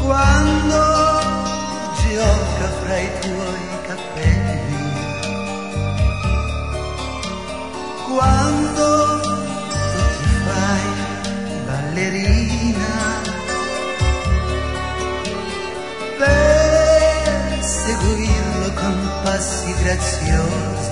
quando gioca fra i tuoi capelli, quando tu ti fai ballerina per seguirlo con passi graziosi.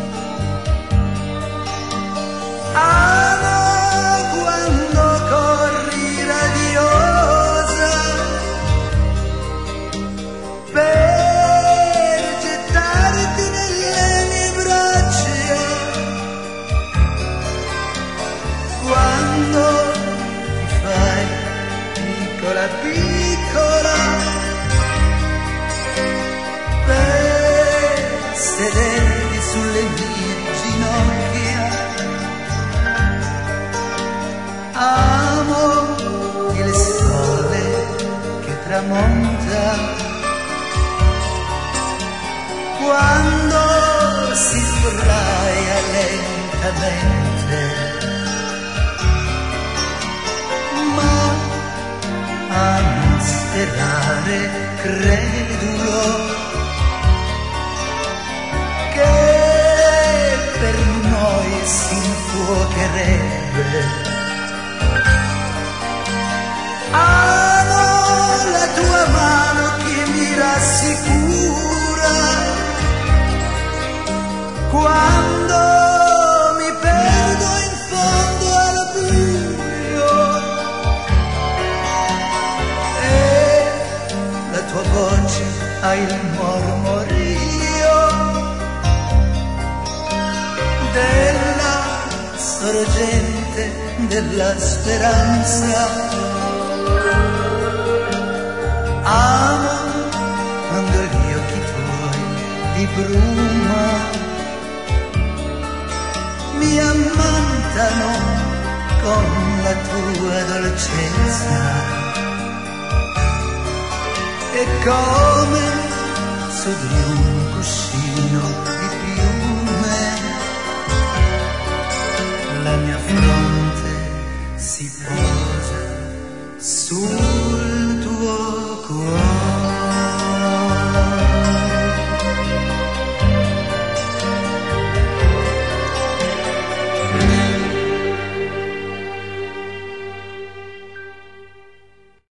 Piccola per sederti sulle mie ginocchia. Amo il sole che tramonta quando si sdraia lentamente, sperare credulo che per noi si infuocherebbe. Amo la tua mano che mi rassicura quando mi perdo in fondo al buio. La tua voce ha il mormorio della sorgente della speranza. Amo quando gli occhi tuoi di bruma mi ammantano con la tua dolcezza. E come su di un cuscino di piume la mia fronte si posa su